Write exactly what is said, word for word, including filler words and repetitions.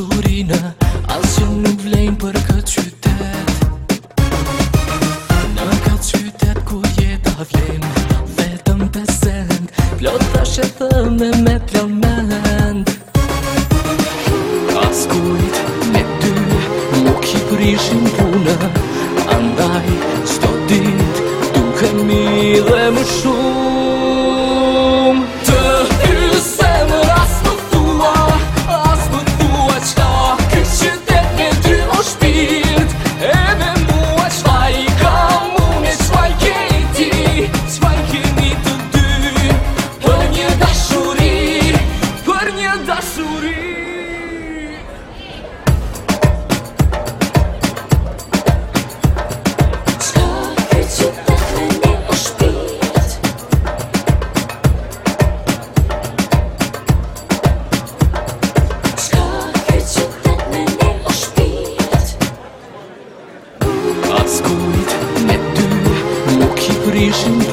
dashurina asgjë nuk vlejnë për këtë qytet. Në këtë qytet ku jeta vlen vetëm pesent, plot tash e thëme me plament. As kujt me ty nuk i prishin puna, andaj çdo dit dukemi dhe më shumë. Të hy zemër as më thua, as më thua qka ky qytet me ty o shpirt. Edhe mua qfaj kam unë, qfaj ke ti, qfaj keni të dy, për një dashuri, për një dashuri. As kujt me ty nuk i prishin